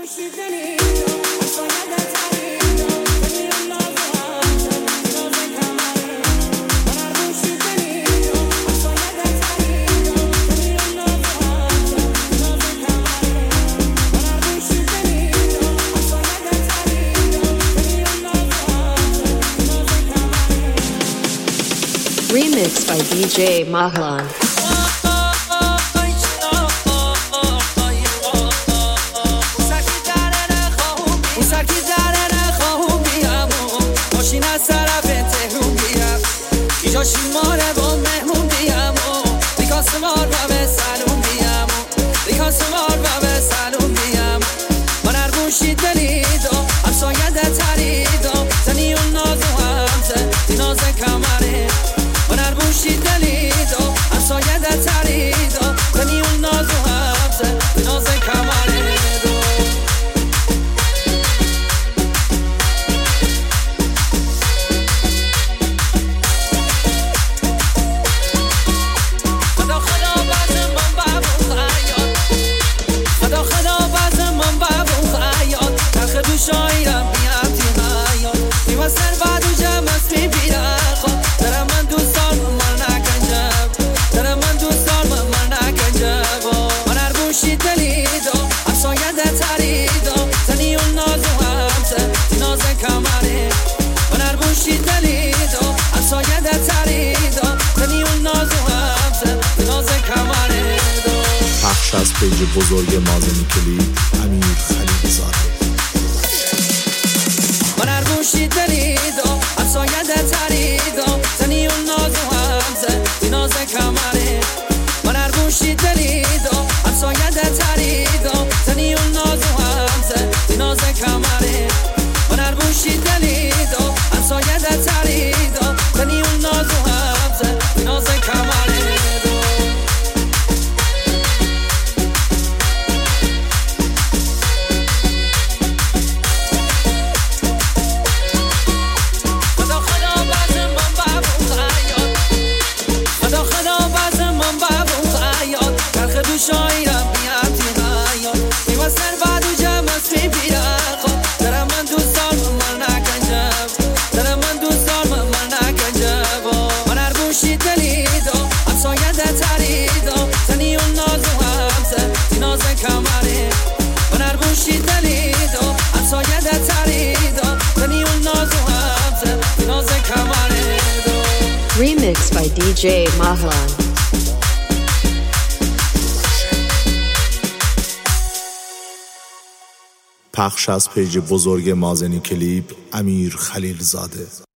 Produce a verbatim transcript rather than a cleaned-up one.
Remixed by D J Mahlan. پخش از پیج بزرگ مازنی کلیپ امیر خلیل زاده. من هر گوشی دلیدو همسایه در تریدو زنی اون نازو همزه دی ناز کمره. من هر گوشی دلیدو همسایه در تریدو زنی اون نازو همزه دی ناز کمره. من هر گوشی دلیدو همسایه در تریدو زنی اون نازو همزه دی ناز کمره. شایرم بیاتی هایان میوه سر بعد و جمع از فی بیرخو در من دوستان من نکنجب در من دوستان من نکنجب. من هر گوشی دلیدو همسایه در تریدو زنی اون نازو همزه دی ناز کمره. من هر گوشی دلیدو همسایه در تریدو زنی اون نازو همزه دی ناز کمره. Remixed by D J Mahlan. پخش از پیج بزرگ مازنی کلیپ امیر خلیل زاده.